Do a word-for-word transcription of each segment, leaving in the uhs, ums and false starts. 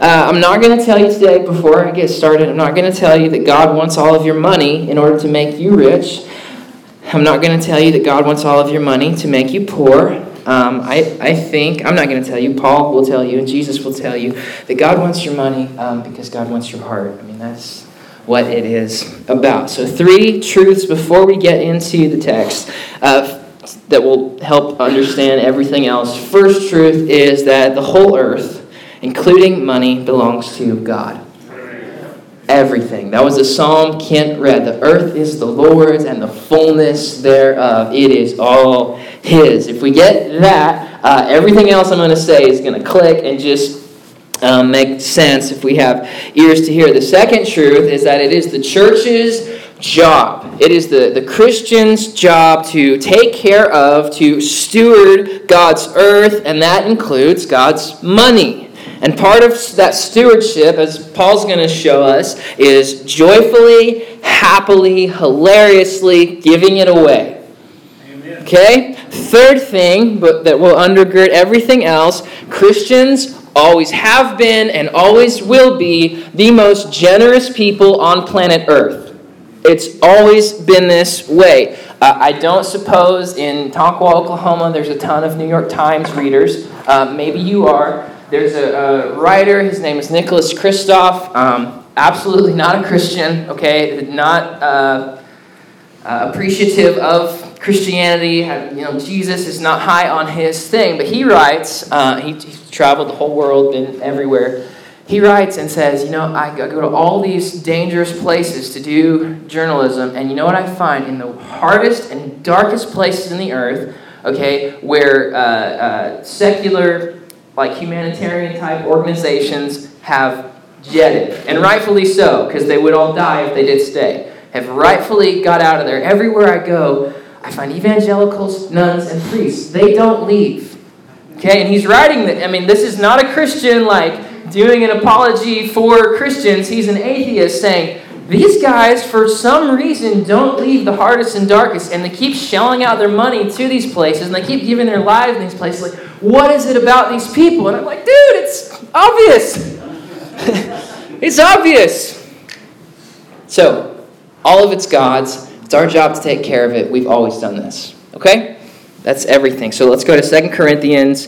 Uh, I'm not going to tell you today, before I get started, I'm not going to tell you that God wants all of your money in order to make you rich. I'm not going to tell you that God wants all of your money to make you poor. Um, I, I think, I'm not going to tell you, Paul will tell you, and Jesus will tell you, that God wants your money um, because God wants your heart. I mean, that's what it is about. So three truths before we get into the text uh, that will help understand everything else. First truth is that the whole earth, including money, belongs to God. Everything. That was a psalm Kent read. The earth is the Lord's and the fullness thereof. It is all His. If we get that, uh, everything else I'm going to say is going to click and just um, make sense if we have ears to hear. The second truth is that it is the church's job. It is the, the Christian's job to take care of, to steward God's earth, and that includes God's money. And part of that stewardship, as Paul's going to show us, is joyfully, happily, hilariously giving it away. Amen. Okay? Third thing, but that will undergird everything else, Christians always have been and always will be the most generous people on planet Earth. It's always been this way. Uh, I don't suppose in Tonkawa, Oklahoma, there's a ton of New York Times readers. Uh, maybe you are. There's a, a writer, his name is Nicholas Kristof, um, absolutely not a Christian, okay, not uh, uh, appreciative of Christianity. You know, Jesus is not high on his thing, but he writes, uh, he, he's traveled the whole world, been everywhere. He writes and says, you know, I go to all these dangerous places to do journalism, and you know what I find? In the hardest and darkest places in the earth, okay, where uh, uh, secular, like humanitarian type organizations have jetted, and rightfully so, because they would all die if they did stay, have rightfully got out of there. Everywhere I go, I find evangelicals, nuns, and priests. They don't leave. Okay, and he's writing that, I mean, this is not a Christian, like, doing an apology for Christians. He's an atheist saying, these guys, for some reason, don't leave the hardest and darkest, and they keep shelling out their money to these places, and they keep giving their lives in these places. Like, what is it about these people? And I'm like, dude, it's obvious. It's obvious. So, all of it's God's. It's our job to take care of it. We've always done this. Okay? That's everything. So let's go to Second Corinthians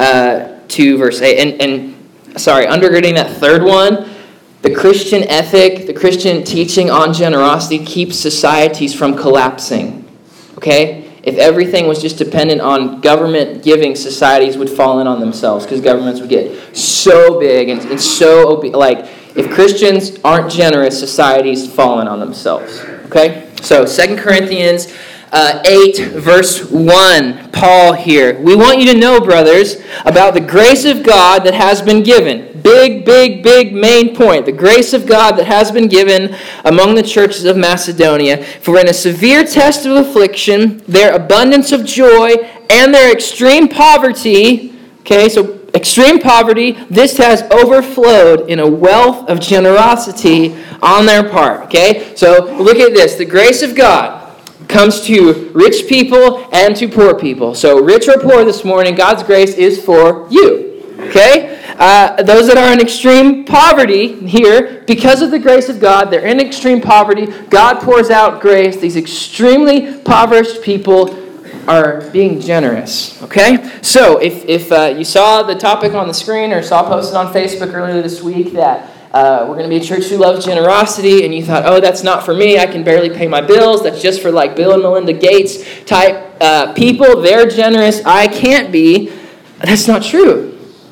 uh, two, verse eight. And, and, sorry, undergirding that third one, the Christian ethic, the Christian teaching on generosity keeps societies from collapsing. Okay? If everything was just dependent on government giving, societies would fall in on themselves because governments would get so big and, and so obe- like if Christians aren't generous, societies fall in on themselves. Okay? So Second Corinthians uh, eight, verse one, Paul here. We want you to know, brothers, about the grace of God that has been given. Big, big, big main point. The grace of God that has been given among the churches of Macedonia. For in a severe test of affliction, their abundance of joy and their extreme poverty, okay, so extreme poverty, this has overflowed in a wealth of generosity on their part, okay? So look at this. The grace of God comes to rich people and to poor people. So rich or poor this morning, God's grace is for you, okay? Uh, those that are in extreme poverty here, because of the grace of God, they're in extreme poverty. God pours out grace. These extremely impoverished people are being generous. Okay? So, if, if uh, you saw the topic on the screen or saw posted on Facebook earlier this week that uh, we're going to be a church who loves generosity, and you thought, oh, that's not for me. I can barely pay my bills. That's just for like Bill and Melinda Gates type uh, people. They're generous. I can't be. That's not true.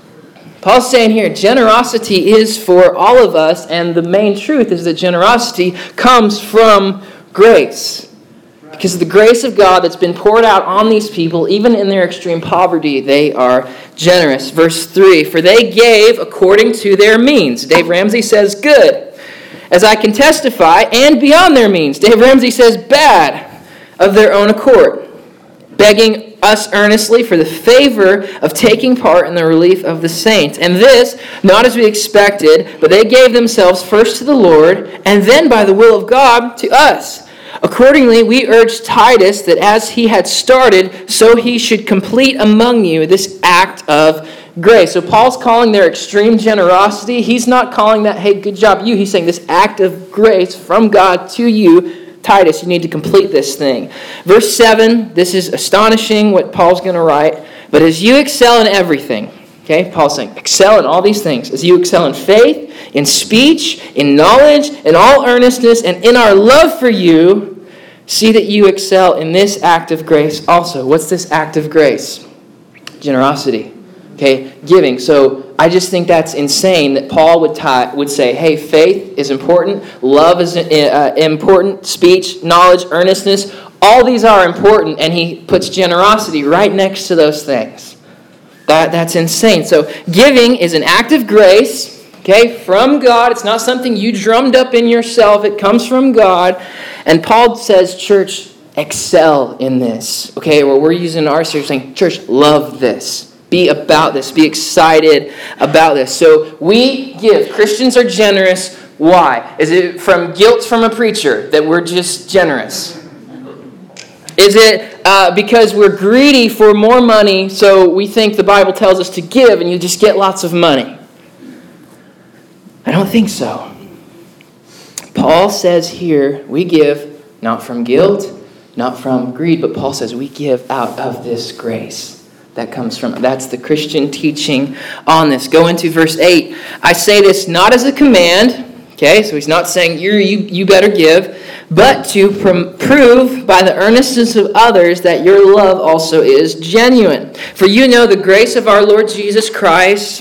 Paul's saying here, generosity is for all of us, and the main truth is that generosity comes from grace. Because of the grace of God that's been poured out on these people, even in their extreme poverty, they are generous. Verse three, for they gave according to their means. Dave Ramsey says, good, as I can testify, and beyond their means. Dave Ramsey says, bad, of their own accord, begging us earnestly for the favor of taking part in the relief of the saints. And this, not as we expected, but they gave themselves first to the Lord, and then by the will of God to us. Accordingly, we urge Titus that as he had started, so he should complete among you this act of grace. So Paul's calling their extreme generosity. He's not calling that, hey, good job you. He's saying this act of grace from God to you, Titus, you need to complete this thing. Verse seven, this is astonishing what Paul's going to write. But as you excel in everything, okay, Paul's saying, excel in all these things. As you excel in faith, in speech, in knowledge, in all earnestness, and in our love for you, see that you excel in this act of grace also. What's this act of grace? Generosity. Okay, giving. So I just think that's insane that Paul would tie, would say, hey, faith is important, love is uh, important, speech, knowledge, earnestness, all these are important, and he puts generosity right next to those things. That That's insane. So giving is an act of grace, okay, from God. It's not something you drummed up in yourself. It comes from God. And Paul says, church, excel in this. Okay, well, we're using our series saying, church, love this. Be about this. Be excited about this. So we give. Christians are generous. Why? Is it from guilt from a preacher that we're just generous? Is it uh, because we're greedy for more money, so we think the Bible tells us to give and you just get lots of money? I don't think so. Paul says here, we give not from guilt, not from greed, but Paul says we give out of this grace. That comes from, that's the Christian teaching on this. Go into verse eight. I say this not as a command, okay, so he's not saying you you you better give, but to pr- prove by the earnestness of others that your love also is genuine. For you know the grace of our Lord Jesus Christ,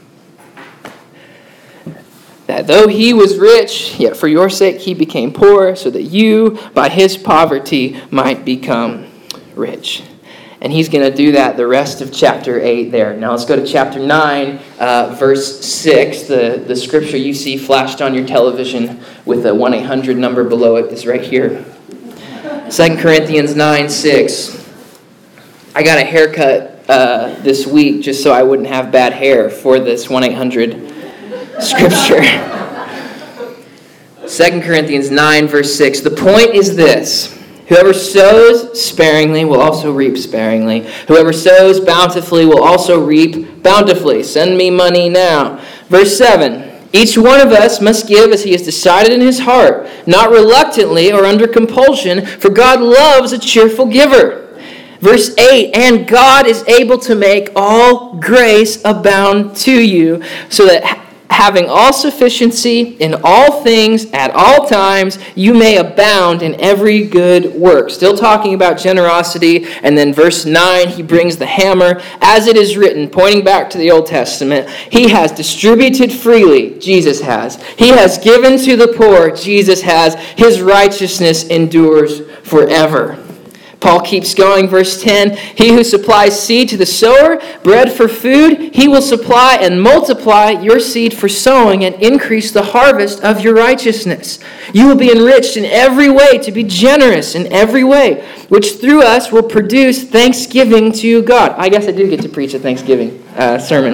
that though he was rich, yet for your sake he became poor, so that you by his poverty might become rich. And he's going to do that the rest of chapter eight there. Now let's go to chapter nine, uh, verse six. The, the scripture you see flashed on your television with a one eight hundred number below it is right here. Second Corinthians nine six. I got a haircut uh, this week just so I wouldn't have bad hair for this one eight hundred scripture. Second Corinthians nine verse six. The point is this. Whoever sows sparingly will also reap sparingly. Whoever sows bountifully will also reap bountifully. Send me money now. Verse seven. Each one of us must give as he has decided in his heart, not reluctantly or under compulsion, for God loves a cheerful giver. Verse eight. And God is able to make all grace abound to you, so that having all sufficiency in all things at all times, you may abound in every good work. Still talking about generosity. And then verse nine, he brings the hammer. As it is written, pointing back to the Old Testament, he has distributed freely, Jesus has. He has given to the poor, Jesus has. His righteousness endures forever. Paul keeps going, verse ten, he who supplies seed to the sower, bread for food, he will supply and multiply your seed for sowing and increase the harvest of your righteousness. You will be enriched in every way to be generous in every way, which through us will produce thanksgiving to God. I guess I do get to preach a Thanksgiving uh, sermon.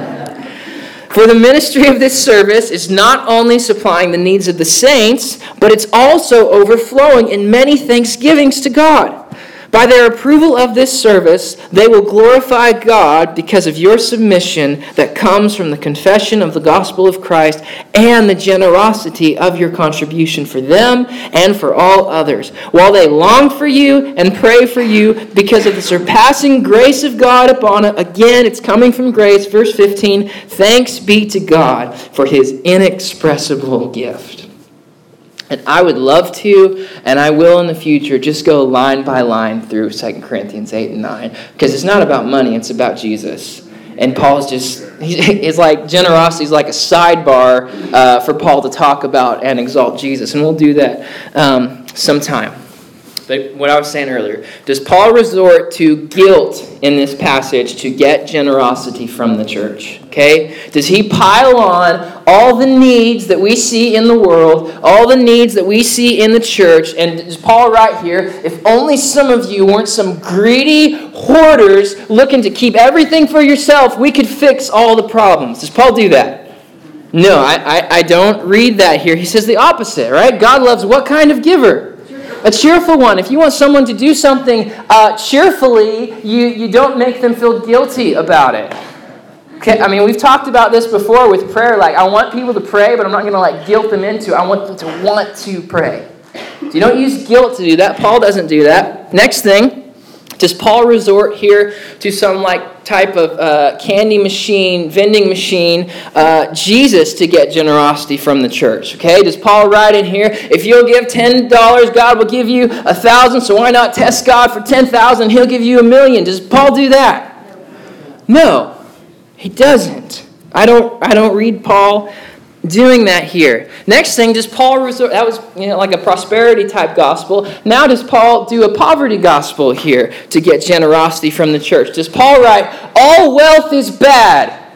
For the ministry of this service is not only supplying the needs of the saints, but it's also overflowing in many thanksgivings to God. By their approval of this service, they will glorify God because of your submission that comes from the confession of the gospel of Christ and the generosity of your contribution for them and for all others, while they long for you and pray for you because of the surpassing grace of God upon it. Again, it's coming from grace. Verse fifteen, thanks be to God for his inexpressible gift. And I would love to, and I will in the future, just go line by line through Second Corinthians eight and nine. Because it's not about money, it's about Jesus. And Paul's just, it's like generosity is like a sidebar uh, for Paul to talk about and exalt Jesus. And we'll do that um, sometime. But what I was saying earlier, does Paul resort to guilt in this passage to get generosity from the church? Okay? Does he pile on all the needs that we see in the world, all the needs that we see in the church, and does Paul write here, if only some of you weren't some greedy hoarders looking to keep everything for yourself, we could fix all the problems. Does Paul do that? No, I, I, I don't read that here. He says the opposite, right? God loves what kind of giver? A cheerful one. If you want someone to do something uh, cheerfully, you, you don't make them feel guilty about it. Okay, I mean, we've talked about this before with prayer. Like, I want people to pray, but I'm not going to, like, guilt them into it. I want them to want to pray. So you don't use guilt to do that. Paul doesn't do that. Next thing, does Paul resort here to some, like, type of uh, candy machine, vending machine, uh, Jesus to get generosity from the church? Okay, does Paul write in here, if you'll give ten dollars, God will give you a thousand, so why not test God for ten thousand? He'll give you a million. Does Paul do that? No, he doesn't. I don't, I don't read Paul doing that here. Next thing, does Paul resort, that was, you know, like a prosperity type gospel. Now does Paul do a poverty gospel here to get generosity from the church? Does Paul write, all wealth is bad?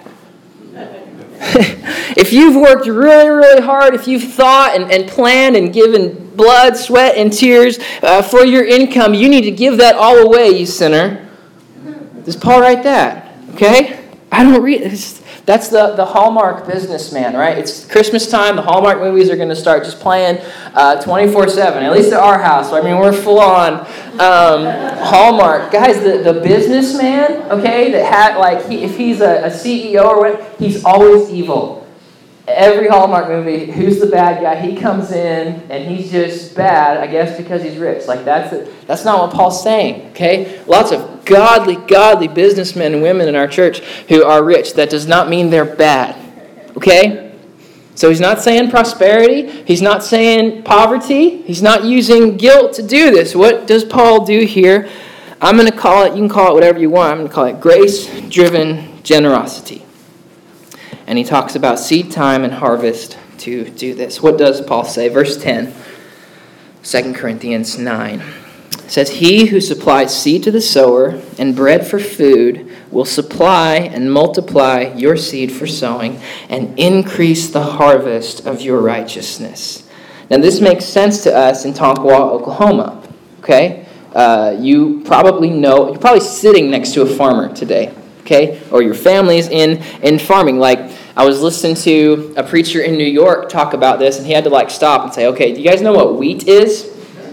If you've worked really, really hard, if you've thought and, and planned and given blood, sweat, and tears uh, for your income, you need to give that all away, you sinner. Does Paul write that? Okay? I don't read it. That's the, the Hallmark businessman, right? It's Christmas time. The Hallmark movies are going to start just playing uh, twenty-four seven, at least at our house. I mean, we're full on um, Hallmark. Guys, the, the businessman, okay, that had, like, he, if he's a, a C E O or what, he's always evil. Every Hallmark movie, who's the bad guy? He comes in and he's just bad, I guess, because he's rich. Like, that's it. That's not what Paul's saying, okay? Lots of godly, godly businessmen and women in our church who are rich. That does not mean they're bad, okay? So he's not saying prosperity. He's not saying poverty. He's not using guilt to do this. What does Paul do here? I'm going to call it, you can call it whatever you want. I'm going to call it grace-driven generosity. And he talks about seed time and harvest to do this. What does Paul say? Verse ten, Second Corinthians nine. It says, he who supplies seed to the sower and bread for food will supply and multiply your seed for sowing and increase the harvest of your righteousness. Now this makes sense to us in Tonkawa, Oklahoma. Okay? Uh, you probably know, you're probably sitting next to a farmer today. Okay? Or your family's in, in farming. Like, I was listening to a preacher in New York talk about this, and he had to, like, stop and say, okay, do you guys know what wheat is?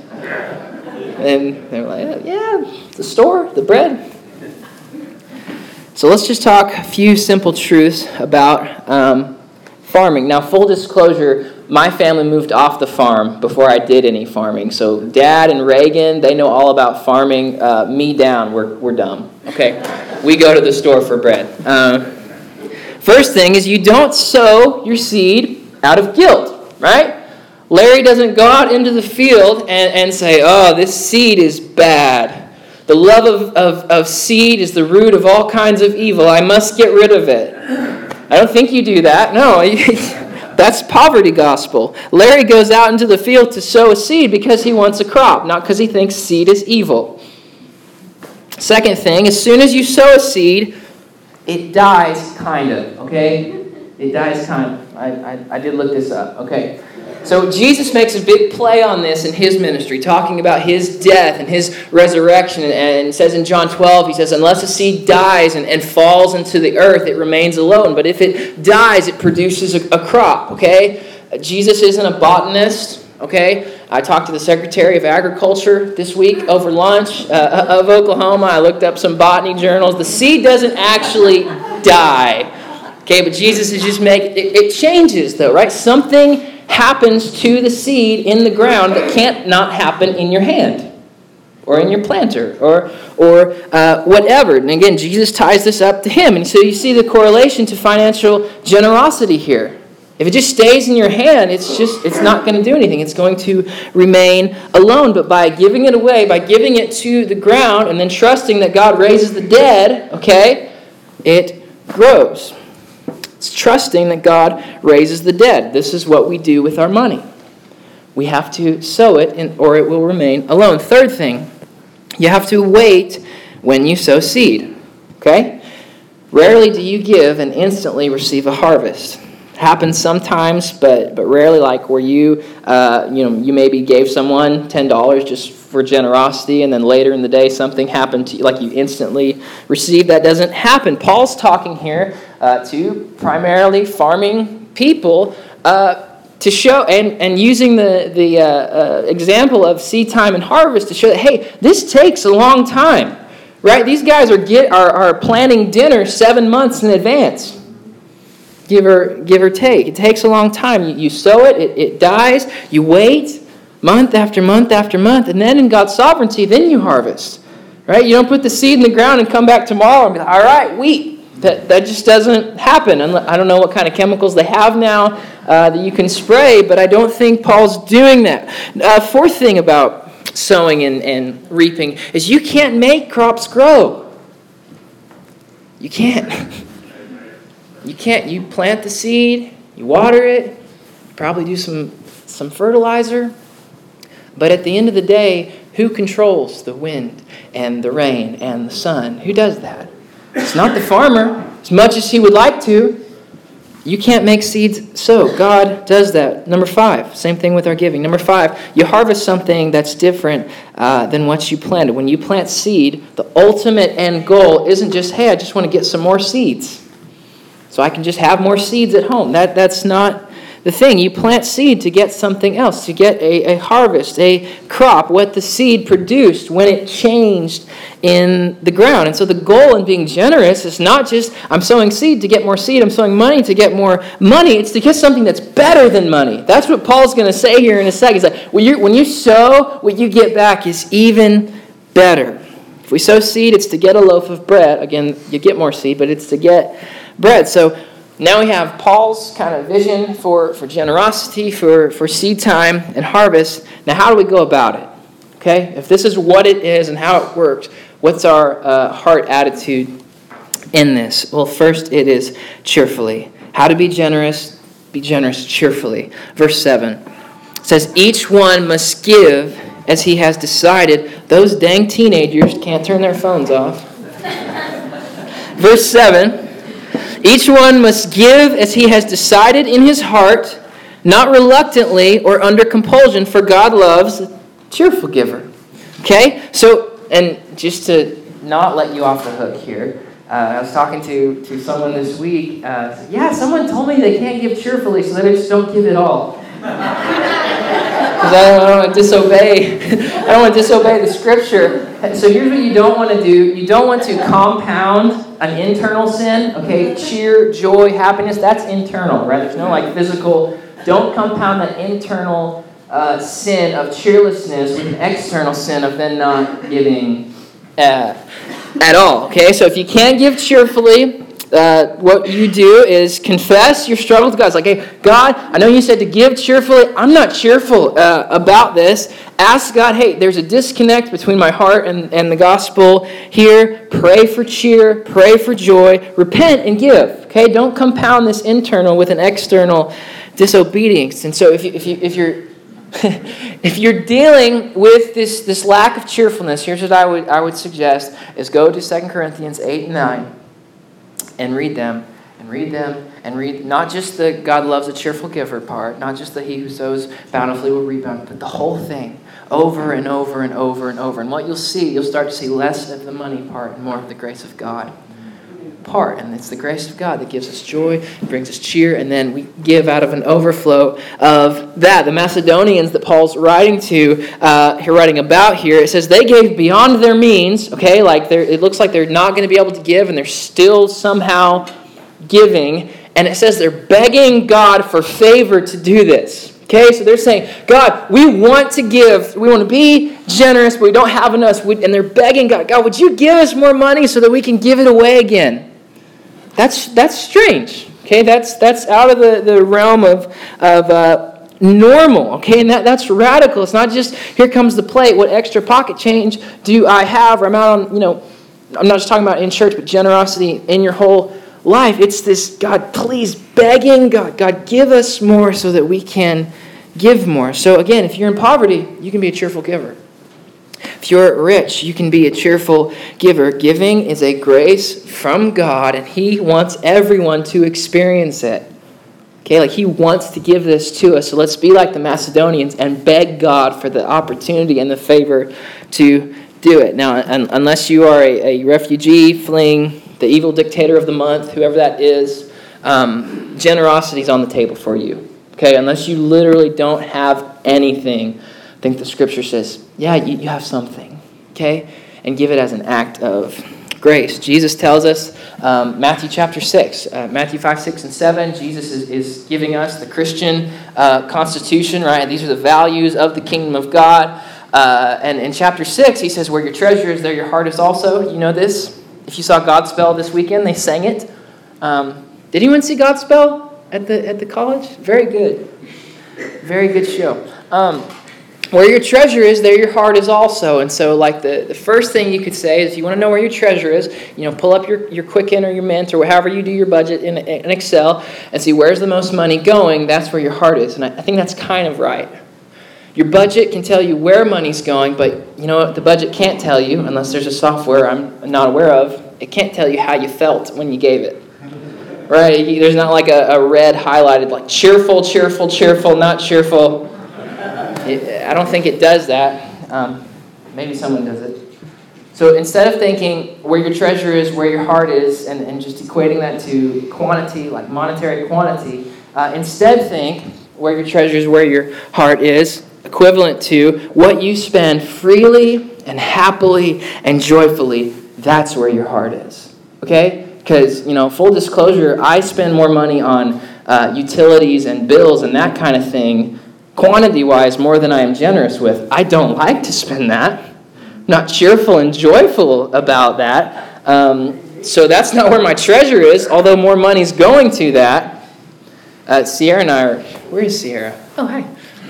And they're like, yeah, the store, the bread. So let's just talk a few simple truths about um, farming. Now, full disclosure, my family moved off the farm before I did any farming. So Dad and Reagan, they know all about farming. Uh, me down, we're we're dumb. Okay, we go to the store for bread. Uh, first thing is you don't sow your seed out of guilt, right? Larry doesn't go out into the field and, and say, oh, this seed is bad. The love of, of, of seed is the root of all kinds of evil. I must get rid of it. I don't think you do that. No, that's poverty gospel. Larry goes out into the field to sow a seed because he wants a crop, not because he thinks seed is evil. Second thing, as soon as you sow a seed, it dies kind of, okay? It dies kind of. I, I, I did look this up, okay? So Jesus makes a big play on this in his ministry, talking about his death and his resurrection. And it says in John twelve, he says, unless a seed dies and, and falls into the earth, it remains alone. But if it dies, it produces a, a crop, okay? Jesus isn't a botanist, okay? I talked to the Secretary of Agriculture this week over lunch uh, of Oklahoma. I looked up some botany journals. The seed doesn't actually die, okay? But Jesus is just making, it, it changes though, right? Something happens to the seed in the ground that can't not happen in your hand or in your planter or or uh, whatever. And again, Jesus ties this up to him. And so you see the correlation to financial generosity here. If it just stays in your hand, it's just it's not going to do anything. It's going to remain alone. But by giving it away, by giving it to the ground and then trusting that God raises the dead, okay, it grows. It's trusting that God raises the dead. This is what we do with our money. We have to sow it in, or it will remain alone. Third thing, you have to wait when you sow seed. Okay? Rarely do you give and instantly receive a harvest. It happens sometimes, but but rarely, like where you uh, you know you maybe gave someone ten dollars just for generosity, and then later in the day something happened to you, like you instantly received. That doesn't happen. Paul's talking here uh, to primarily farming people uh, to show, and, and using the, the uh, uh, example of seed time and harvest to show that, hey, this takes a long time. right? These guys are get are, are planning dinner seven months in advance. Give or, give or take. It takes a long time. You, you sow it, it, it dies, you wait month after month after month, and then in God's sovereignty, then you harvest. Right? You don't put the seed in the ground and come back tomorrow and be like, all right, wheat. That, that just doesn't happen. I don't know what kind of chemicals they have now uh, that you can spray, but I don't think Paul's doing that. Uh, fourth thing about sowing and, and reaping is you can't make crops grow. You can't. You can't. You plant the seed, you water it, probably do some, some fertilizer, but at the end of the day, who controls the wind and the rain and the sun? Who does that? It's not the farmer, as much as he would like to. You can't make seeds sow. God does that. Number five, same thing with our giving. Number five, you harvest something that's different uh, than what you planted. When you plant seed, the ultimate end goal isn't just, hey, I just want to get some more seeds, so I can just have more seeds at home. That That's not the thing. You plant seed to get something else, to get a, a harvest, a crop, what the seed produced when it changed in the ground. And so the goal in being generous is not just, I'm sowing seed to get more seed, I'm sowing money to get more money. It's to get something that's better than money. That's what Paul's going to say here in a second. He's like, when you, when you sow, what you get back is even better. If we sow seed, it's to get a loaf of bread. Again, you get more seed, but it's to get bread. So now we have Paul's kind of vision for, for generosity, for, for seed time and harvest. Now, how do we go about it? Okay, if this is what it is and how it works, what's our uh, heart attitude in this? Well, first it is cheerfully. How to be generous? Be generous cheerfully. Verse seven says, each one must give as he has decided. Those dang teenagers can't turn their phones off. Verse seven, each one must give as he has decided in his heart, not reluctantly or under compulsion, for God loves a cheerful giver. Okay? So, and just to not let you off the hook here, uh, I was talking to, to someone this week. Uh, said, yeah, someone told me they can't give cheerfully, so they just don't give it all. Because I don't want to disobey. I don't want to disobey the Scripture. So here's what you don't want to do. You don't want to compound an internal sin. Okay, cheer, joy, happiness. That's internal, right? There's no like physical. Don't compound that internal uh, sin of cheerlessness with an external sin of then not giving uh, at all. Okay, so if you can't give cheerfully, Uh, what you do is confess your struggle to God. It's like, hey, God, I know you said to give cheerfully. I'm not cheerful uh, about this. Ask God, hey, there's a disconnect between my heart and, and the gospel here. Pray for cheer. Pray for joy. Repent and give. Okay, don't compound this internal with an external disobedience. And so if you if you if you're if you're dealing with this this lack of cheerfulness, here's what I would I would suggest is go to Second Corinthians eight and nine. And read them, and read them, and read not just the God loves a cheerful giver part, not just the he who sows bountifully will reap bountifully, but the whole thing, over and over and over and over. And what you'll see, you'll start to see less of the money part and more of the grace of God part. And it's the grace of God that gives us joy, brings us cheer, and then we give out of an overflow of that. The Macedonians that Paul's writing to, uh, here writing about here, it says they gave beyond their means, okay, like they're, it looks like they're not going to be able to give, and they're still somehow giving, and it says they're begging God for favor to do this. Okay, so they're saying, God, we want to give, we want to be generous, but we don't have enough, and they're begging God, God, would you give us more money so that we can give it away again? That's that's strange. Okay, that's that's out of the, the realm of of uh, normal. Okay, and that, that's radical. It's not just here comes the plate. What extra pocket change do I have? Or I'm out on, you know, I'm not just talking about in church, but generosity in your whole life. It's this God, please begging God, God, give us more so that we can give more. So again, if you're in poverty, you can be a cheerful giver. If you're rich, you can be a cheerful giver. Giving is a grace from God, and He wants everyone to experience it. Okay, like He wants to give this to us. So let's be like the Macedonians and beg God for the opportunity and the favor to do it. Now, un- unless you are a, a refugee fleeing the evil dictator of the month, whoever that is, um, generosity is on the table for you. Okay, unless you literally don't have anything, I think the Scripture says, yeah, you, you have something. Okay, and give it as an act of grace. Jesus tells us, um, Matthew chapter six, uh, Matthew five, six, and seven, Jesus is, is giving us the Christian uh, constitution, right? These are the values of the kingdom of God. Uh, and in chapter six, he says, where your treasure is, there your heart is also. You know this? If you saw Godspell this weekend, they sang it. Um, did anyone see Godspell at the at the college? Very good. Very good show. Um, where your treasure is, there your heart is also. And so like the, the first thing you could say is, if you want to know where your treasure is, you know, pull up your, your Quicken or your Mint or however you do your budget in, in Excel and see where's the most money going. That's where your heart is. And I, I think that's kind of right. Your budget can tell you where money's going, but you know what the budget can't tell you, unless there's a software I'm not aware of, it can't tell you how you felt when you gave it. Right? There's not like a, a red highlighted, like cheerful, cheerful, cheerful, not cheerful. It, I don't think it does that. Um, maybe someone does it. So instead of thinking where your treasure is, where your heart is, and, and just equating that to quantity, like monetary quantity, uh, instead think where your treasure is, where your heart is, equivalent to what you spend freely and happily and joyfully. That's where your heart is. Okay? Because, you know, full disclosure, I spend more money on uh, utilities and bills and that kind of thing, quantity-wise, more than I am generous with. I don't like to spend that. I'm not cheerful and joyful about that. Um, so that's not where my treasure is, although more money's going to that. Uh, Sierra and I are... Where is Sierra? Oh, hi.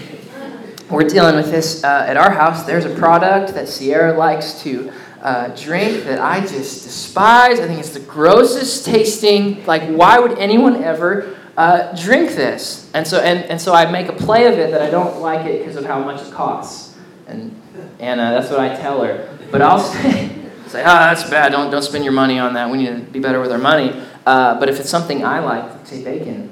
We're dealing with this uh, at our house. There's a product that Sierra likes to uh, drink that I just despise. I think it's the grossest tasting. Like, why would anyone ever uh, drink this? And so, and, and so I make a play of it that I don't like it because of how much it costs. And and uh, that's what I tell her. But I'll say, say, ah, oh, that's bad. Don't don't spend your money on that. We need to be better with our money. Uh, but if it's something I like, say bacon.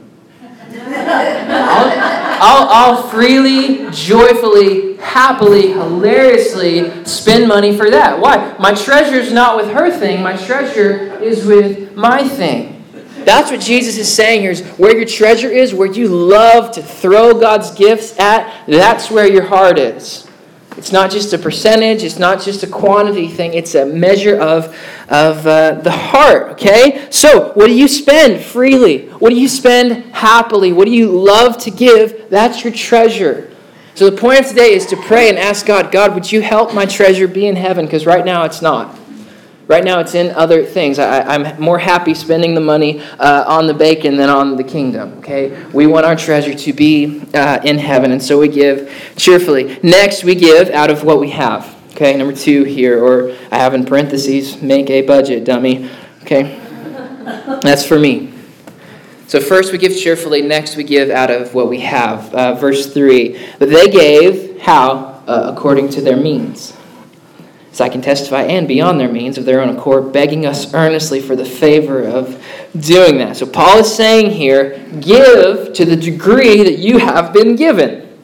I'll, I'll, I'll freely, joyfully, happily, hilariously spend money for that. Why? My treasure's not with her thing. My treasure is with my thing. That's what Jesus is saying here, is where your treasure is, where you love to throw God's gifts at, that's where your heart is. It's not just a percentage. It's not just a quantity thing. It's a measure of, of uh, the heart, okay? So, what do you spend freely? What do you spend happily? What do you love to give? That's your treasure. So the point of today is to pray and ask God, God, would you help my treasure be in heaven? Because right now it's not. Right now it's in other things. I, I'm more happy spending the money uh, on the bacon than on the kingdom, okay? We want our treasure to be uh, in heaven, and so we give cheerfully. Next, we give out of what we have, okay? Number two here, or I have in parentheses, make a budget, dummy, okay? That's for me. So first we give cheerfully, next we give out of what we have. Uh, verse three, but they gave, how? Uh, according to their means. So I can testify, and beyond their means of their own accord, begging us earnestly for the favor of doing that. So Paul is saying here, give to the degree that you have been given.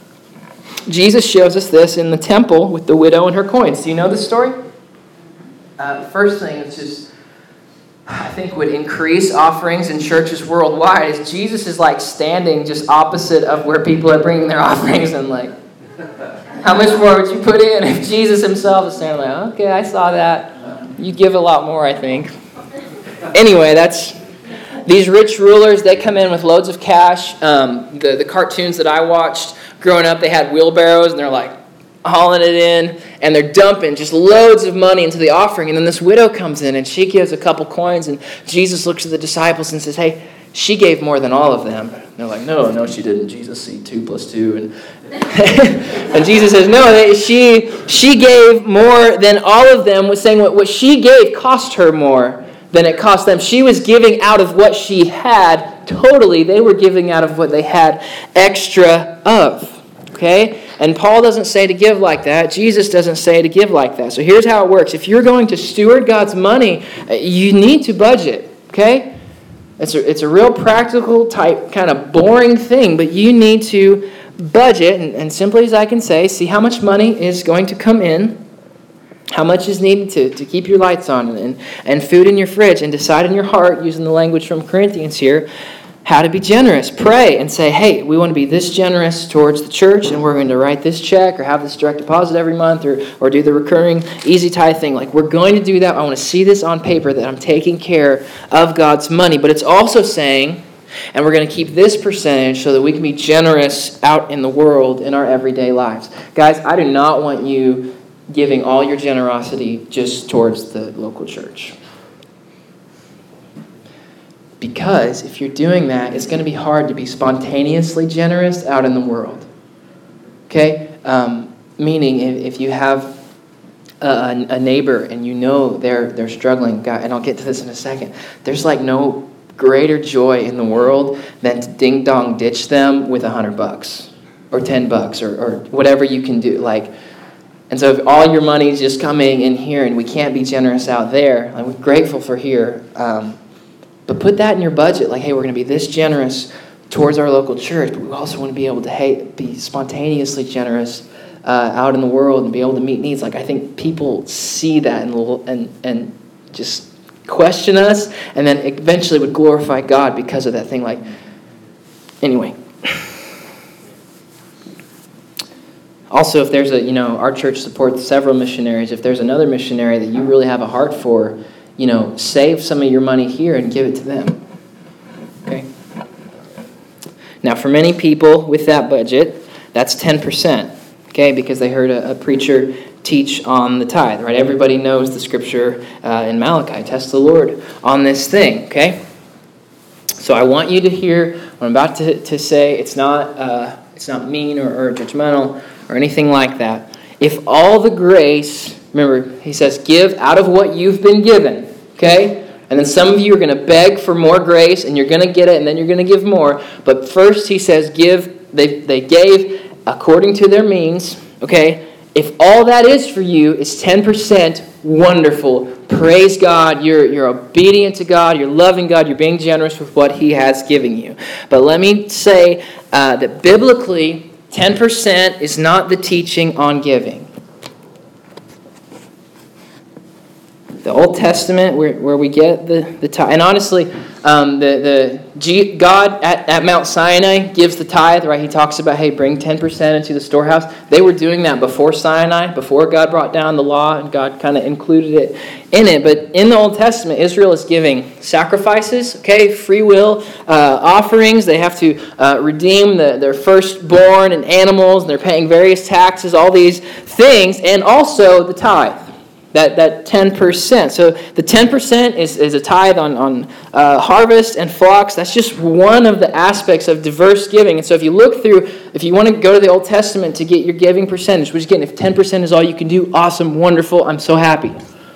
Jesus shows us this in the temple with the widow and her coins. Do you know this story? Uh, first thing is just, I think would increase offerings in churches worldwide is Jesus is like standing just opposite of where people are bringing their offerings and like, how much more would you put in if Jesus himself is standing like, okay, I saw that. You give a lot more, I think. Anyway, that's these rich rulers, they come in with loads of cash. Um, the, the cartoons that I watched growing up, they had wheelbarrows, and they're like hauling it in, and they're dumping just loads of money into the offering. And then this widow comes in, and she gives a couple coins, and Jesus looks at the disciples and says, hey, she gave more than all of them. And they're like, no, no, she didn't. Jesus, see, two plus two. And and Jesus says, no, she she gave more than all of them, was saying what, what she gave cost her more than it cost them. She was giving out of what she had totally. They were giving out of what they had extra of. Okay? And Paul doesn't say to give like that. Jesus doesn't say to give like that. So here's how it works. If you're going to steward God's money, you need to budget. Okay? It's a, it's a real practical type, kind of boring thing, but you need to budget, and, and simply as I can say, see how much money is going to come in, how much is needed to, to keep your lights on, and, and food in your fridge, and decide in your heart, using the language from Corinthians here, how to be generous. Pray and say, hey, we want to be this generous towards the church, and we're going to write this check or have this direct deposit every month or, or do the recurring easy tithe thing. Like, we're going to do that. I want to see this on paper that I'm taking care of God's money. But it's also saying, and we're going to keep this percentage so that we can be generous out in the world in our everyday lives. Guys, I do not want you giving all your generosity just towards the local church. Because if you're doing that, it's going to be hard to be spontaneously generous out in the world. Okay? Um, meaning, if, if you have a, a neighbor and you know they're they're struggling, God, and I'll get to this in a second, there's like no greater joy in the world than to ding-dong ditch them with a hundred bucks or ten bucks or, or whatever you can do. Like, and so if all your money is just coming in here and we can't be generous out there, like, we're grateful for here, um, but put that in your budget. Like, hey, we're going to be this generous towards our local church, but we also want to be able to hey, be spontaneously generous uh, out in the world and be able to meet needs. Like, I think people see that and and and just question us, and then eventually would glorify God because of that thing. Like, anyway. Also, if there's a, you know, our church supports several missionaries. If there's another missionary that you really have a heart for, you know, save some of your money here and give it to them. Okay? Now, for many people with that budget, that's ten percent. Okay? Because they heard a, a preacher teach on the tithe, right? Everybody knows the scripture uh, in Malachi, test the Lord on this thing. Okay? So I want you to hear what I'm about to, to say. It's not uh, it's not mean or, or judgmental or anything like that. If all the grace, remember, he says, give out of what you've been given. Okay? And then some of you are going to beg for more grace, and you're going to get it, and then you're going to give more. But first he says, give, they, they gave according to their means. Okay? If all that is for you is ten percent, wonderful. Praise God. You're, you're obedient to God. You're loving God. You're being generous with what he has given you. But let me say uh, that biblically, ten percent is not the teaching on giving. The Old Testament, where, where we get the, the tithe. And honestly, um, the, the G, God at, at Mount Sinai gives the tithe, right? He talks about, hey, bring ten percent into the storehouse. They were doing that before Sinai, before God brought down the law, and God kind of included it in it. But in the Old Testament, Israel is giving sacrifices, okay, free will uh, offerings. They have to uh, redeem the, their firstborn and animals, and they're paying various taxes, all these things, and also the tithe. That that ten percent. So the ten percent is, is a tithe on, on uh, harvest and flocks. That's just one of the aspects of diverse giving. And so if you look through, if you want to go to the Old Testament to get your giving percentage, which again, if ten percent is all you can do, awesome, wonderful, I'm so happy.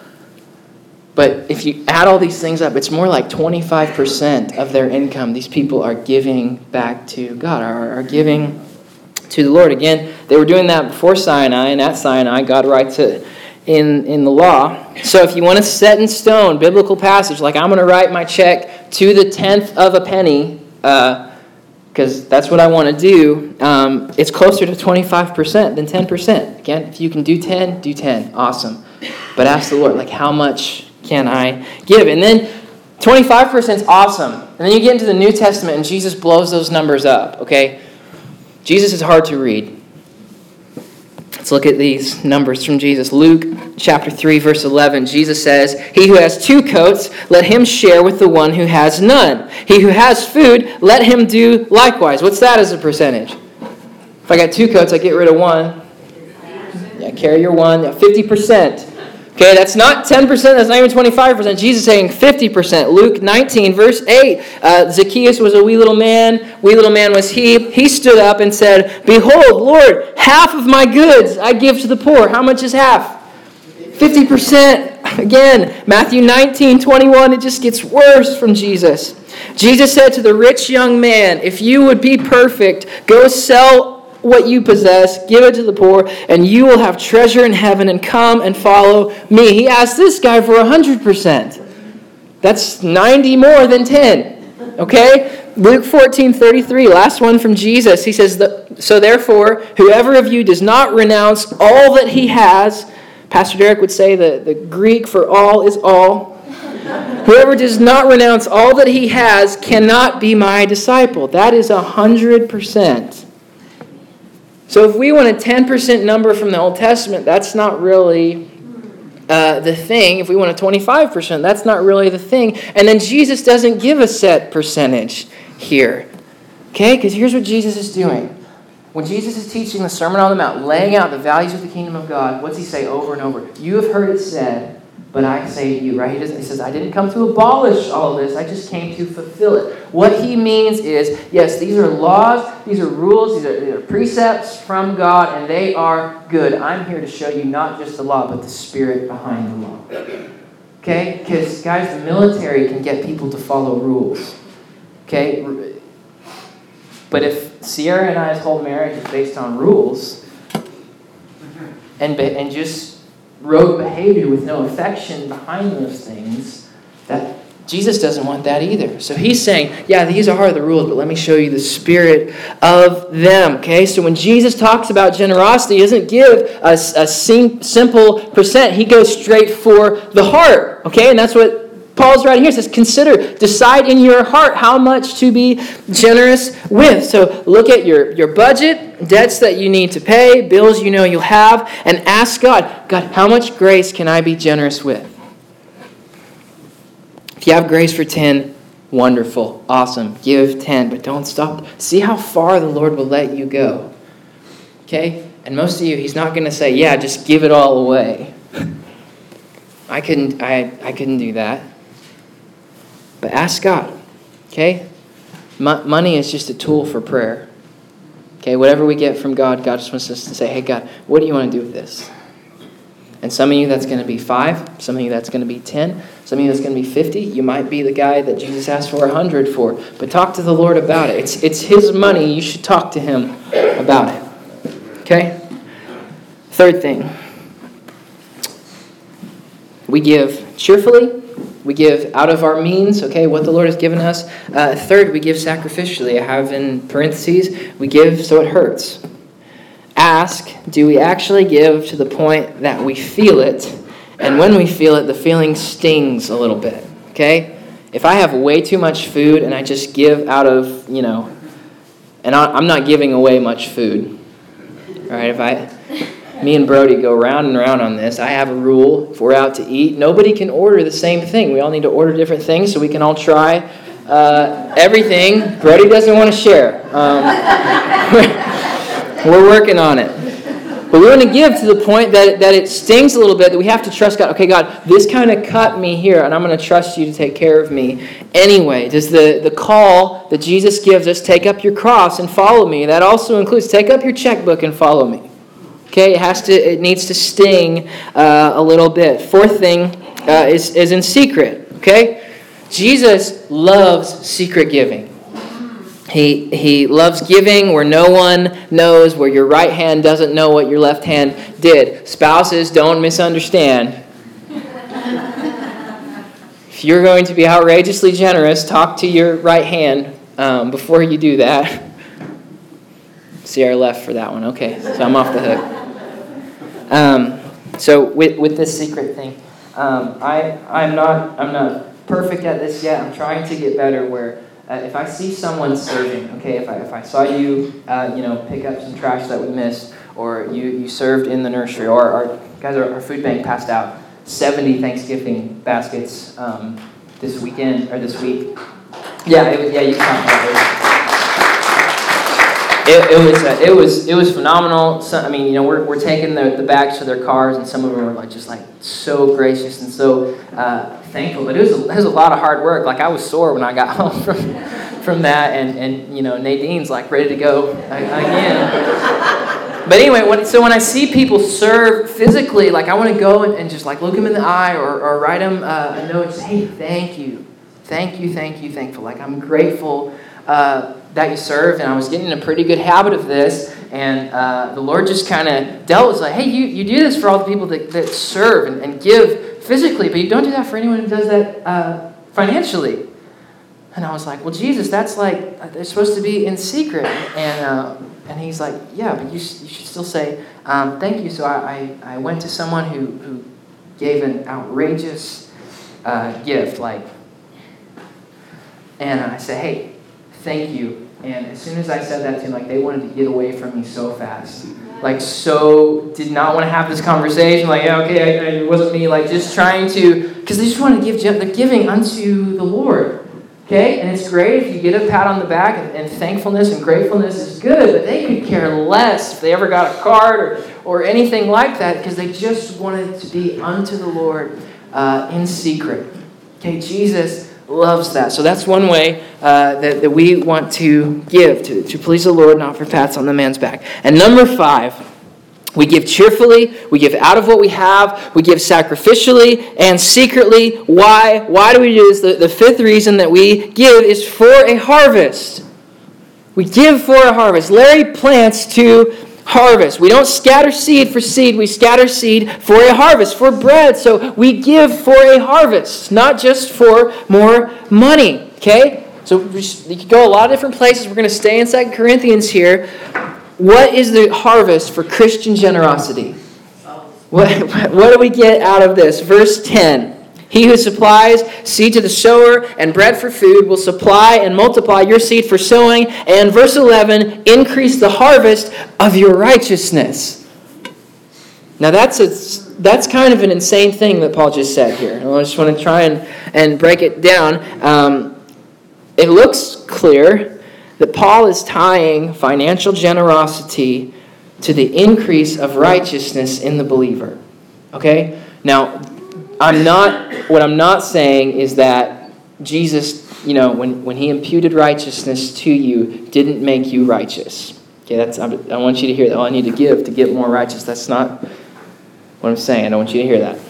But if you add all these things up, it's more like twenty-five percent of their income these people are giving back to God, are, are giving to the Lord. Again, they were doing that before Sinai, and at Sinai, God writes it in in the law. So if you want to set in stone biblical passage, like I'm going to write my check to the tenth of a penny, because uh, that's what I want to do, um, it's closer to twenty-five percent than ten percent. Again, if you can do ten, do ten. Awesome. But ask the Lord, like, how much can I give? And then twenty-five percent is awesome. And then you get into the New Testament and Jesus blows those numbers up, okay? Jesus is hard to read. Let's look at these numbers from Jesus. Luke chapter three, verse eleven. Jesus says, he who has two coats, let him share with the one who has none. He who has food, let him do likewise. What's that as a percentage? If I got two coats, I get rid of one. Yeah, carry your one. Yeah, fifty percent. Okay, that's not ten percent, that's not even twenty-five percent. Jesus is saying fifty percent. Luke nineteen, verse eight. Uh, Zacchaeus was a wee little man. Wee little man was he. He stood up and said, behold, Lord, half of my goods I give to the poor. How much is half? fifty percent. Again, Matthew nineteen, twenty-one, it just gets worse from Jesus. Jesus said to the rich young man, if you would be perfect, go sell what you possess, give it to the poor, and you will have treasure in heaven, and come and follow me. He asked this guy for one hundred percent. That's ninety more than ten. Okay? Luke fourteen, thirty-three, last one from Jesus. He says, so therefore, whoever of you does not renounce all that he has, Pastor Derek would say the, the Greek for all is all. Whoever does not renounce all that he has cannot be my disciple. That is a hundred percent. So if we want a ten percent number from the Old Testament, that's not really uh, the thing. If we want a twenty-five percent, that's not really the thing. And then Jesus doesn't give a set percentage here. Okay? Because here's what Jesus is doing. When Jesus is teaching the Sermon on the Mount, laying out the values of the kingdom of God, what's he say over and over? You have heard it said, but I say to you, right? He, doesn't, he says, I didn't come to abolish all of this. I just came to fulfill it. What he means is, yes, these are laws, these are rules, these are, these are precepts from God, and they are good. I'm here to show you not just the law, but the spirit behind the law. Okay? Because, guys, the military can get people to follow rules. Okay? But if Sierra and I's whole marriage is based on rules, and, and just rogue behavior with no affection behind those things, that Jesus doesn't want that either. So he's saying, yeah, these are the rules, but let me show you the spirit of them. Okay, so when Jesus talks about generosity, he doesn't give a, a sim- simple percent. He goes straight for the heart. Okay, and that's what Paul's right here. It says, consider, decide in your heart how much to be generous with. So look at your, your budget, debts that you need to pay, bills you know you'll have, and ask God, God, how much grace can I be generous with? If you have grace for ten, wonderful, awesome, give ten, but don't stop. See how far the Lord will let you go. Okay? And most of you, he's not going to say, yeah, just give it all away. I couldn't, I, I couldn't do that. But ask God, okay? M- money is just a tool for prayer. Okay, whatever we get from God, God just wants us to say, hey, God, what do you want to do with this? And some of you, that's going to be five. Some of you, that's going to be ten. Some of you, that's going to be fifty. You might be the guy that Jesus asked for a hundred for. But talk to the Lord about it. It's, it's his money. You should talk to him about it. Okay? Third thing. We give cheerfully. We give out of our means, okay, what the Lord has given us. Uh, third, we give sacrificially. I have in parentheses, we give so it hurts. Ask, do we actually give to the point that we feel it? And when we feel it, the feeling stings a little bit, okay? If I have way too much food and I just give out of, you know, and I'm not giving away much food, all right, if I... Me and Brody go round and round on this. I have a rule. If we're out to eat, nobody can order the same thing. We all need to order different things so we can all try uh, everything. Brody doesn't want to share. Um, we're working on it. But we want to give to the point that, that it stings a little bit, that we have to trust God. Okay, God, this kind of cut me here, and I'm going to trust you to take care of me anyway. Does the, the call that Jesus gives us, take up your cross and follow me, that also includes take up your checkbook and follow me. Okay, it has to. It needs to sting uh, a little bit. Fourth thing uh, is is in secret. Okay, Jesus loves secret giving. He he loves giving where no one knows, where your right hand doesn't know what your left hand did. Spouses, don't misunderstand. If you're going to be outrageously generous, talk to your right hand um, before you do that. Sierra left for that one. Okay, so I'm off the hook. Um, so with with this secret thing, um, I I'm not I'm not perfect at this yet. I'm trying to get better. Where uh, if I see someone serving, okay, if I if I saw you, uh, you know, pick up some trash that we missed, or you, you served in the nursery, or our guys, our, our food bank passed out seventy Thanksgiving baskets um, this weekend or this week. Yeah, it was, yeah, you can count that. It, it was uh, it was it was phenomenal. So, I mean, you know, we're we're taking the, the bags to their cars, and some of them were like just like so gracious and so uh, thankful. But it was a, it was a lot of hard work. Like I was sore when I got home from from that, and, and you know, Nadine's like ready to go again. But anyway, when, so when I see people serve physically, like I want to go and, and just like look them in the eye or or write them uh, a note. Say, hey, thank you, thank you, thank you, thankful. Like I'm grateful. Uh, that you served, and I was getting in a pretty good habit of this, and uh, the Lord just kind of dealt with like, hey, you, you do this for all the people that, that serve and, and give physically, but you don't do that for anyone who does that uh, financially. And I was like, well, Jesus, that's like, they're supposed to be in secret. And uh, and he's like, yeah, but you, you should still say, um, thank you. So I, I, I went to someone who, who gave an outrageous uh, gift, like, and I said, hey, thank you. And as soon as I said that to him, like, they wanted to get away from me so fast. Like, so did not want to have this conversation. Like, yeah, okay, I, I, it wasn't me. Like, just trying to, because they just want to give, they're giving unto the Lord. Okay? And it's great if you get a pat on the back, and, and thankfulness and gratefulness is good, but they could care less if they ever got a card or, or anything like that, because they just wanted to be unto the Lord uh, in secret. Okay? Jesus loves that. So that's one way uh, that, that we want to give, to, to please the Lord, not for pats on the man's back. And number five, we give cheerfully, we give out of what we have, we give sacrificially and secretly. Why? Why do we do this? The, the fifth reason that we give is for a harvest. We give for a harvest. Larry plants to harvest. We don't scatter seed for seed. We scatter seed for a harvest, for bread. So we give for a harvest, not just for more money. Okay? So you could go a lot of different places. We're going to stay in Second Corinthians here. What is the harvest for Christian generosity? What, what do we get out of this? Verse ten. He who supplies seed to the sower and bread for food will supply and multiply your seed for sowing. And verse eleven, increase the harvest of your righteousness. Now that's a, that's kind of an insane thing that Paul just said here. I just want to try and, and break it down. Um, it looks clear that Paul is tying financial generosity to the increase of righteousness in the believer. Okay? Now, I'm not, what I'm not saying is that Jesus, you know, when, when he imputed righteousness to you, didn't make you righteous. Okay, that's, I want you to hear that. Oh, I need to give to get more righteous. That's not what I'm saying. I don't want you to hear that.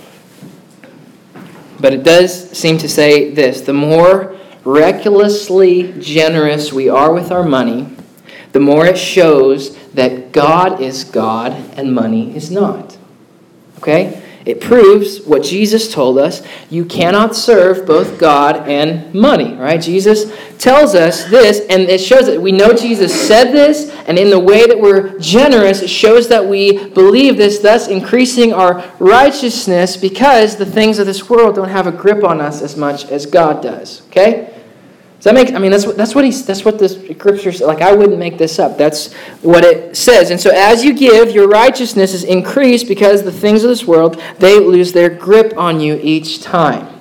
But it does seem to say this: the more recklessly generous we are with our money, the more it shows that God is God and money is not. Okay? It proves what Jesus told us. You cannot serve both God and money, right? Jesus tells us this, and it shows that we know Jesus said this, and in the way that we're generous, it shows that we believe this, thus increasing our righteousness, because the things of this world don't have a grip on us as much as God does. Okay? Does that make? I mean, that's what that's what he's that's what the scriptures, like, I wouldn't make this up. That's what it says. And so, as you give, your righteousness is increased, because the things of this world, they lose their grip on you each time.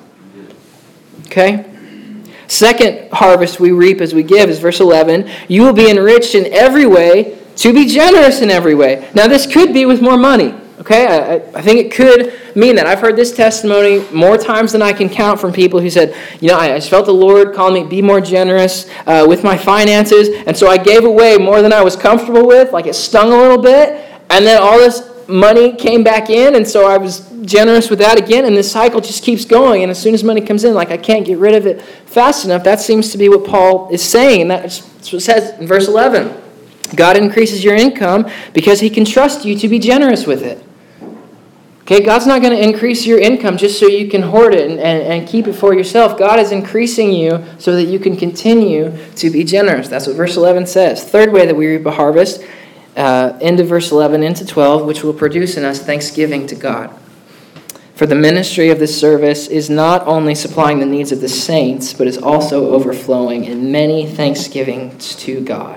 Okay. Second harvest we reap as we give is verse eleven. You will be enriched in every way to be generous in every way. Now, this could be with more money. Okay, I, I think it could mean that. I've heard this testimony more times than I can count from people who said, you know, I just felt the Lord calling me be more generous uh, with my finances, and so I gave away more than I was comfortable with, like it stung a little bit, and then all this money came back in, and so I was generous with that again, and this cycle just keeps going, and as soon as money comes in, like, I can't get rid of it fast enough. That seems to be what Paul is saying, and that's what it says in verse eleven. God increases your income because he can trust you to be generous with it. Okay, God's not going to increase your income just so you can hoard it and, and, and keep it for yourself. God is increasing you so that you can continue to be generous. That's what verse eleven says. Third way that we reap a harvest, uh, into verse eleven, into twelve, which will produce in us thanksgiving to God. For the ministry of this service is not only supplying the needs of the saints, but is also overflowing in many thanksgivings to God.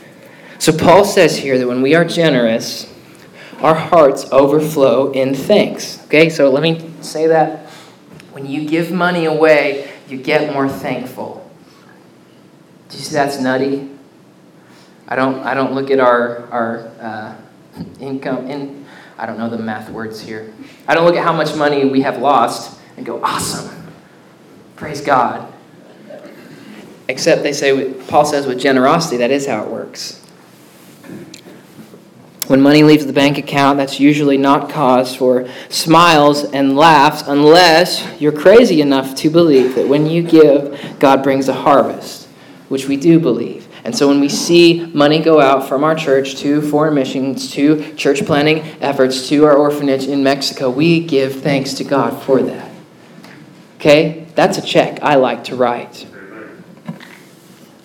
So Paul says here that when we are generous, our hearts overflow in thanks. Okay, so let me say that. When you give money away, you get more thankful. Do you see that's nutty? I don't I don't look at our, our uh, income, in, I don't know the math words here. I don't look at how much money we have lost and go, awesome, praise God. Except they say, Paul says with generosity, that is how it works. When money leaves the bank account, that's usually not cause for smiles and laughs unless you're crazy enough to believe that when you give, God brings a harvest, which we do believe. And so when we see money go out from our church to foreign missions, to church planting efforts, to our orphanage in Mexico, we give thanks to God for that. Okay? That's a check I like to write.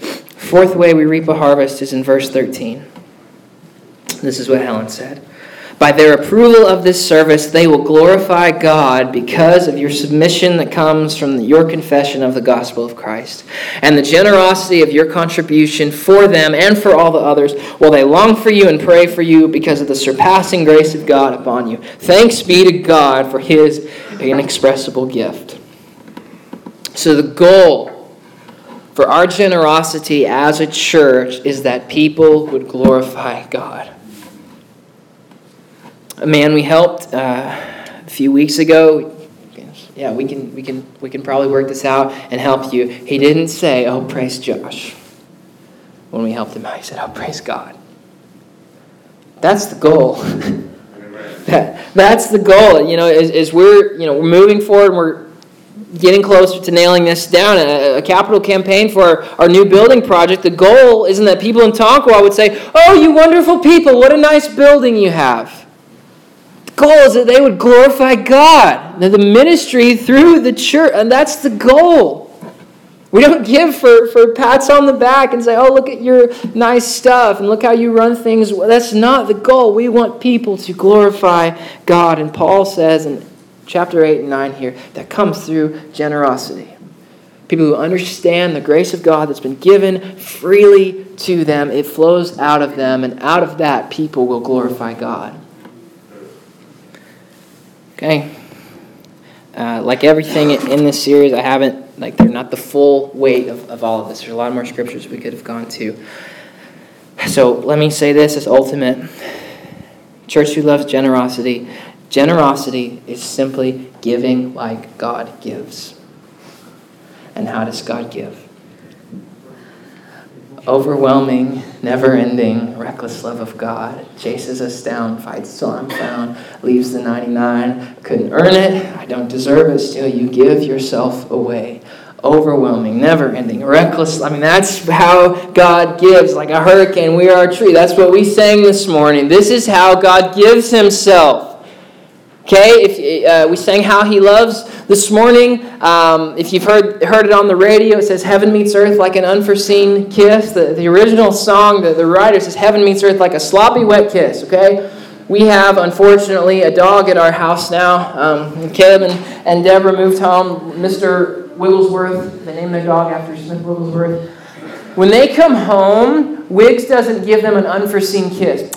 Fourth way we reap a harvest is in verse thirteen. This is what Helen said. By their approval of this service, they will glorify God because of your submission that comes from your confession of the gospel of Christ and the generosity of your contribution for them and for all the others, while they long for you and pray for you because of the surpassing grace of God upon you. Thanks be to God for his inexpressible gift. So the goal for our generosity as a church is that people would glorify God. A man we helped uh, a few weeks ago, yeah, we can we can we can probably work this out and help you. He didn't say, "Oh, praise Josh," when we helped him out. He said, "Oh, praise God." That's the goal. that that's the goal. You know, as, as we're you know we're moving forward, and we're getting closer to nailing this down. A, a capital campaign for our, our new building project. The goal isn't that people in Tonkawa would say, "Oh, you wonderful people! What a nice building you have." Goal is that they would glorify God, the ministry through the church, and that's the goal. We don't give for, for pats on the back and say, "Oh, look at your nice stuff and look how you run things." That's not the goal. We want people to glorify God, and Paul says in chapter eight and nine here, that comes through generosity. People who understand the grace of God that's been given freely to them, it flows out of them, and out of that, people will glorify God. Okay, uh, like everything in this series, I haven't, like, they're not the full weight of, of all of this. There's a lot more scriptures we could have gone to. So let me say this as ultimate. Church who loves generosity. Generosity is simply giving like God gives. And how does God give? Overwhelming, never-ending, reckless love of God chases us down, fights till I'm found, leaves the ninety-nine. Couldn't earn it, I don't deserve it, still you give yourself away. Overwhelming, never-ending, reckless. I mean, that's how God gives, like a hurricane. We are a tree. That's what we sang this morning. This is how God gives himself. Okay, if uh, we sang How He Loves this morning. Um, if you've heard heard it on the radio, it says heaven meets earth like an unforeseen kiss. The, the original song, the, the writer says heaven meets earth like a sloppy wet kiss. Okay, we have, unfortunately, a dog at our house now. Um, Caleb and, and Deborah moved home. Mister Wigglesworth, they named their dog after Smith Wigglesworth. When they come home, Wiggs doesn't give them an unforeseen kiss.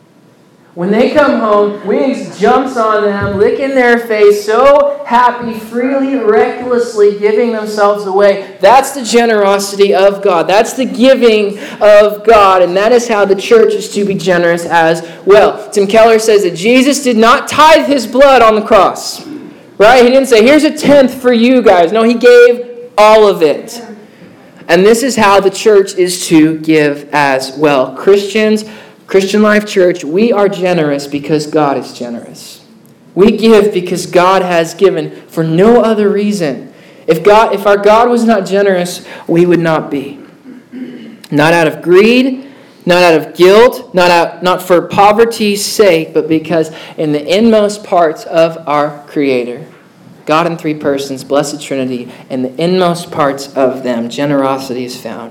When they come home, Wiggs jumps on them, licking their face, so happy, freely, recklessly giving themselves away. That's the generosity of God. That's the giving of God. And that is how the church is to be generous as well. Tim Keller says that Jesus did not tithe his blood on the cross. Right? He didn't say, "Here's a tenth for you guys." No, he gave all of it. And this is how the church is to give as well. Christians, Christian Life Church, we are generous because God is generous. We give because God has given for no other reason. If God, if our God was not generous, we would not be. Not out of greed, not out of guilt, not out, not for poverty's sake, but because in the inmost parts of our Creator, God in three persons, blessed Trinity, in the inmost parts of them, generosity is found.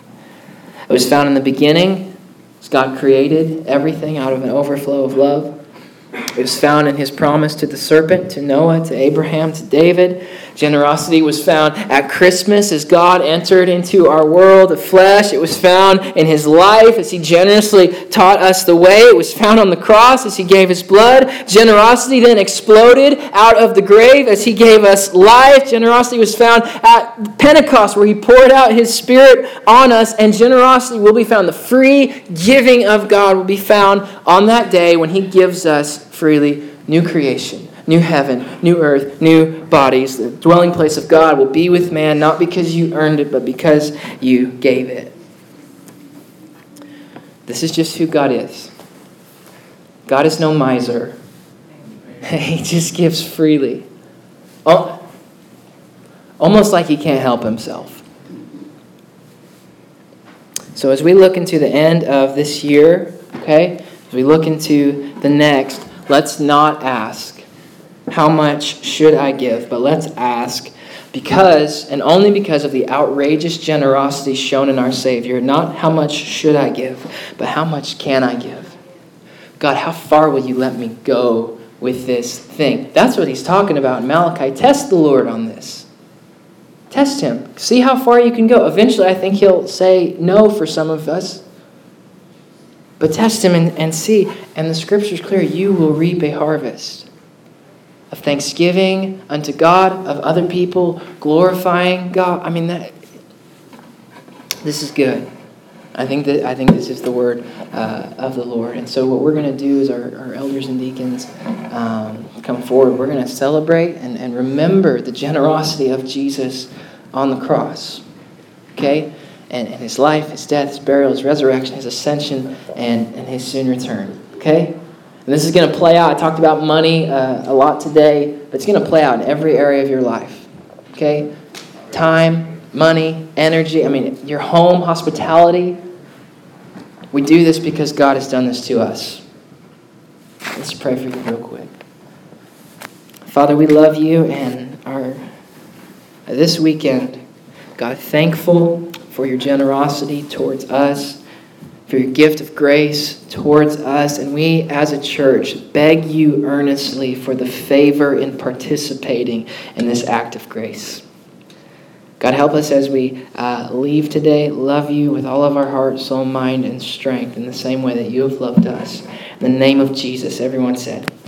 It was found in the beginning. God created everything out of an overflow of love. It was found in his promise to the serpent, to Noah, to Abraham, to David. Generosity was found at Christmas as God entered into our world of flesh. It was found in his life as he generously taught us the way. It was found on the cross as he gave his blood. Generosity then exploded out of the grave as he gave us life. Generosity was found at Pentecost where he poured out his Spirit on us. And generosity will be found. The free giving of God will be found on that day when he gives us freely new creation, new heaven, new earth, new bodies. The dwelling place of God will be with man, not because you earned it, but because you gave it. This is just who God is. God is no miser. He just gives freely. Oh, almost like he can't help himself. So as we look into the end of this year, okay, as we look into the next, let's not ask, how much should I give? But let's ask, because, and only because of the outrageous generosity shown in our Savior, not how much should I give, but how much can I give? God, how far will you let me go with this thing? That's what he's talking about in Malachi. Test the Lord on this. Test him. See how far you can go. Eventually, I think he'll say no for some of us. But test him and, and see. And the scripture's clear. You will reap a harvest of thanksgiving unto God, of other people glorifying God. I mean, that this is good. I think that I think this is the word uh, of the Lord. And so what we're going to do is our, our elders and deacons um, come forward. We're going to celebrate and, and remember the generosity of Jesus on the cross. Okay? And, and his life, his death, his burial, his resurrection, his ascension, and, and his soon return. Okay? And this is going to play out. I talked about money uh, a lot today, but it's going to play out in every area of your life. Okay? Time, money, energy. I mean, your home, hospitality. We do this because God has done this to us. Let's pray for you real quick. Father, we love you, and our this weekend, God, thankful for your generosity towards us, for your gift of grace towards us. And we as a church beg you earnestly for the favor in participating in this act of grace. God, help us as we uh, leave today, love you with all of our heart, soul, mind, and strength in the same way that you have loved us. In the name of Jesus, everyone said.